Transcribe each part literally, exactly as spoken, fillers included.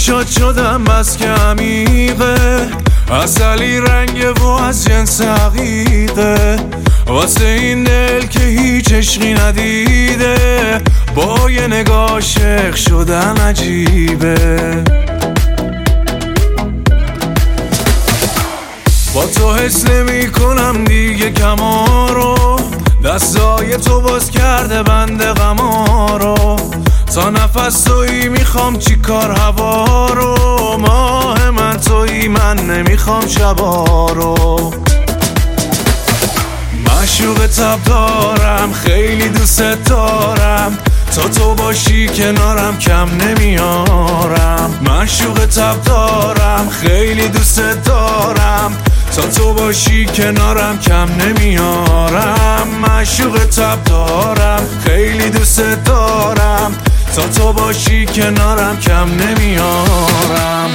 چشات شدم بس که عمیقه، اصلی رنگه و از جنس عقیقه، واسه این دل که هیچ عشقی ندیده، با یه نگاه عاشق شدن عجیبه. با تو حس نمی کنم دیگه کما رو، دستای تو باز کرده بند غما رو، تا نفس تویی میخوام چی کار هوا رو، ماه من تویی من نمیخوام شبا رو. معشوق تب دارم خیلی دوست دارم، تا تو باشی کنارم کم نمیارم. معشوق تب دارم خیلی دوست دارم، تا تو باشی کنارم کم نمیارم. معشوق تب دارم خیلی دوست دارم، تا تو باشی کنارم کم نمیارم.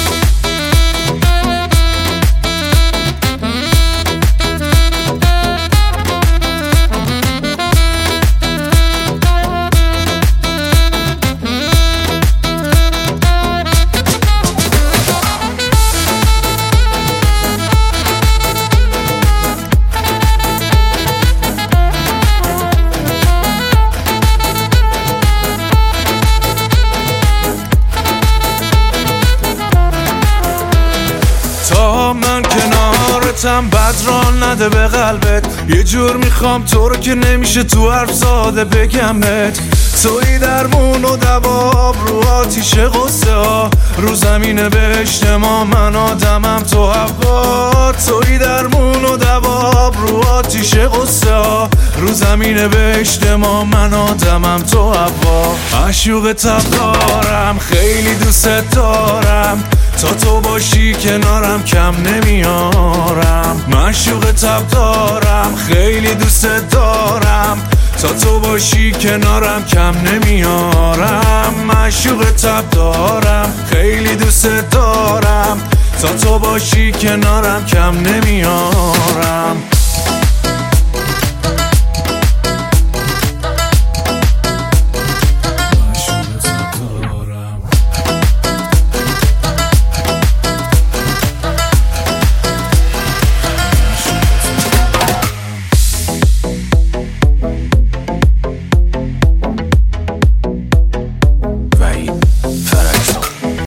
من کنارتم بد ران نده به قلبت، یه جور میخوام تو رو که نمیشه تو حرف ساده بگمت. توی درمون و دواب رو آتیش غصه ها، رو زمین بهشت ما من آدمم تو هوا. توی درمون و دواب رو آتیش غصه ها، رو زمین بهشت ما من آدمم تو هوا. معشوق تب دارم خیلی دوست دارم، تا تو باشی کنارم کم نمیارم. معشوق تب دارم خیلی دوست دارم، تا تو باشی کنارم کم نمیارم. معشوق تب دارم خیلی دوست دارم، تا تو باشی کنارم کم نمیارم.